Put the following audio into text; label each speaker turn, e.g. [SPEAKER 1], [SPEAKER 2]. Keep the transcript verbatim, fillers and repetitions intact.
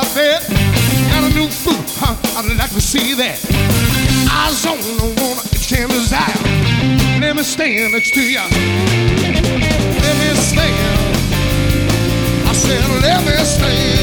[SPEAKER 1] bed. Got a new boo, huh? I'd like to see that. Eyes on, don't wanna extend desire. Let me stand next to you. Let me stand. I said, let me stand.